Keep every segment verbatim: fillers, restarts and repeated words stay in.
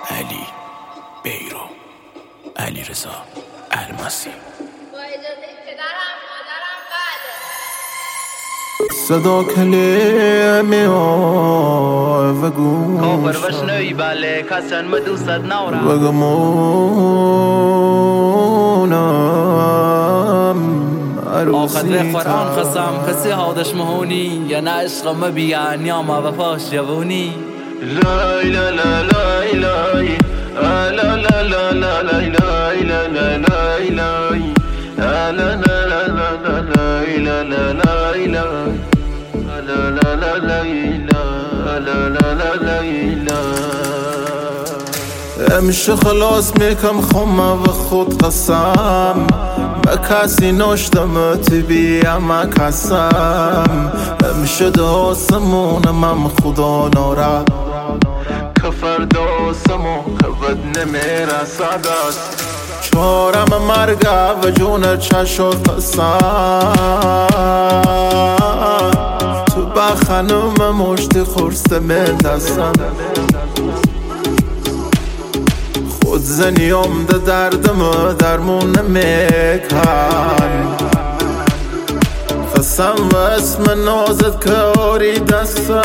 علی بیرو علی رضا الماسی. صدا کلمه و گوش کافر بشنوی بله کسن مدوست نورم و گمونم آخد به قرآن خسام کسی حادش مهونی یا نه عشق مبیان یا ما بفاش جوونی لا لا لا لا لا لا لا لا لا لا لا لا امشه خلاص میکم خمه و خود قسم ما کسی نشتم تبیم ما کسم امشه داستمونم هم خدا ناره کفر داستمون کبد نمیرسد است چارم مرگه و جون چشو قسم تو بخنم مشت خورست من دستم خود زنیم ده دردم درمون نمیکن خسم و اسم نازت کاری دستم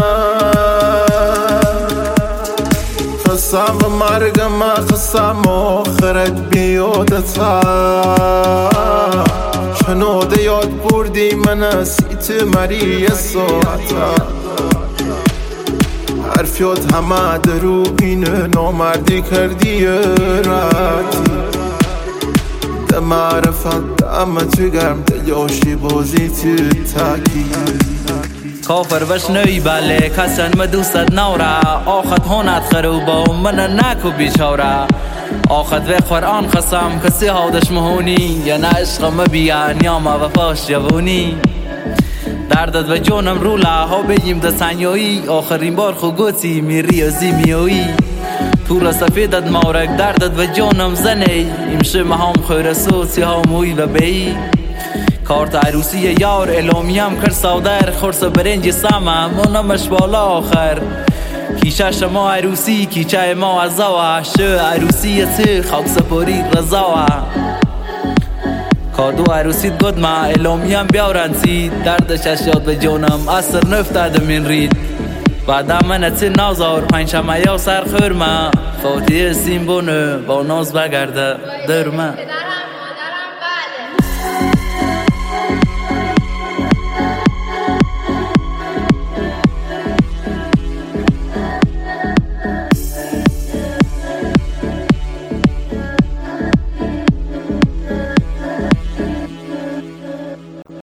خسم و مرگم خسم آخرت بیادتا چنوده یاد بردی من سیت مری ساعتا حرفیات همه درو بینه نامردی کردی راتی ده معرفت اما تو گرم دلیاشی بازی تو تاکی کافر بشنوی بله کسن مدوست نورا آخد هونت خروبا و من نکو بیچارا آخد به قرآن خسام کسی حادش مهونی یا نه عشق مبیان یا ما وفاش جوونی دردت و جونم رو لها بگیم ده سنیایی آخرین بار خو گوتی میری و زیمیایی تو را سفیدت مارک دردت و جونم زنی امشه مهام خیر سوسی ها موی و بی کارت عروسی یار الامیم کر سودر خورس برنج سامم اونمش بالا آخر کیشه شما عروسی کیچه ما ازاوه شو عروسی تی خاک سپوری رزاوه کادو عروسیت گد ما الامیم بیارنسی دردش اشیاد به جونم اثر نفتاده من رید بعد منت نازار پنج شمه یا سر خورمه فاتی سیم بونه با ناز بگرده درمه